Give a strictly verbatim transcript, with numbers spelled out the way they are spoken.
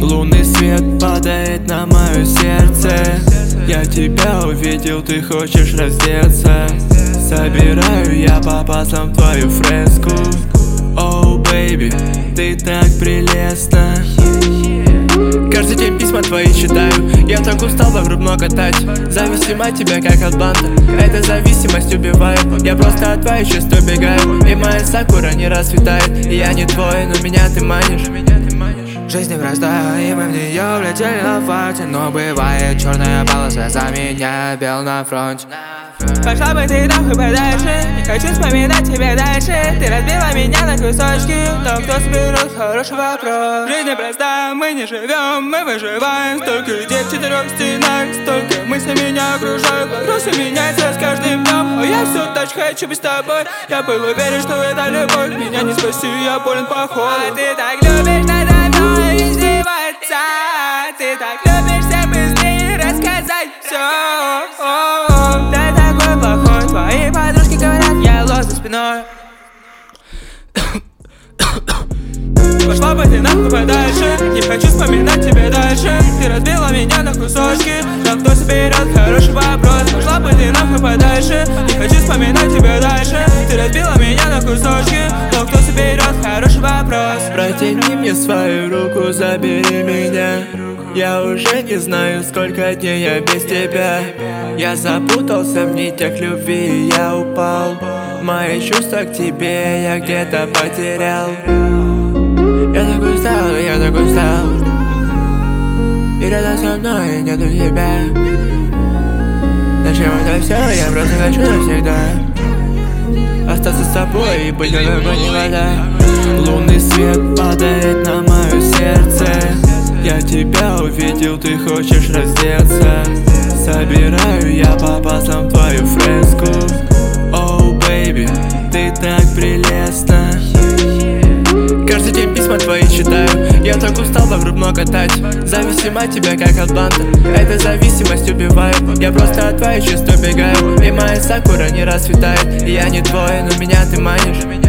Лунный свет падает на мое сердце. Я тебя увидел, ты хочешь раздеться. Собираю я по пазлам твою фреску. Оу, бэйби, ты так прелестна. Каждый день письма твои читаю. Я так устал вокруг много катать. Зависима от тебя как от банта. Эта зависимость убивает. Я просто от твоих чувств убегаю. И моя сакура не расцветает. И я не твой, но меня ты манишь. Жизнь непростая, и мы в нее влетели на фарте. Но бывает черная полоса за меня, бел на фронте. Пошла бы ты нахуй подальше, не хочу вспоминать тебя дальше. Ты разбила меня на кусочки, но кто соберет, хороший вопрос. Жизнь непростая, мы не живем, мы выживаем. Столько людей в четырех стенах, столько мыслей меня окружают. Вопросы меняются с каждым днем, а я все так хочу быть с тобой. Я был уверен, что это любовь, меня не спасти, я болен походу. А ты так любишь надо мной издеваться. Ты так любишь всем быстрее рассказать все. Твои подружки говорят, я лох за спиной. Пошла бы ты нахуй подальше, не хочу вспоминать тебя дальше. Ты разбила меня на кусочки, но кто соберет, хороший вопрос. Пошла бы ты нахуй подальше, не хочу вспоминать тебя дальше. Ты разбила меня на кусочки, но кто соберет, хороший вопрос. Протяни мне свою руку, забери меня. Я уже не знаю, сколько дней я без тебя. Я запутался в нитях любви, и я упал. Мои чувства к тебе я где-то потерял. Я так устал, я так устал. И рядом со мной нету тебя. Зачем это все? Я просто хочу навсегда остаться с тобой и быть на не вода. Лунный свет падает на мое сердце. Я тебя увидел, ты хочешь раздеться. Собираю я по пазлам твою фреску. Оу, бэйби, ты так прелестна. Каждый день письма твои читаю. Я так устал вокруг много катать. Зависима от тебя как от банта. Эта зависимость убивает. Я просто от твоих чувств убегаю. И моя сакура не расцветает. И я не твой, но меня ты манишь.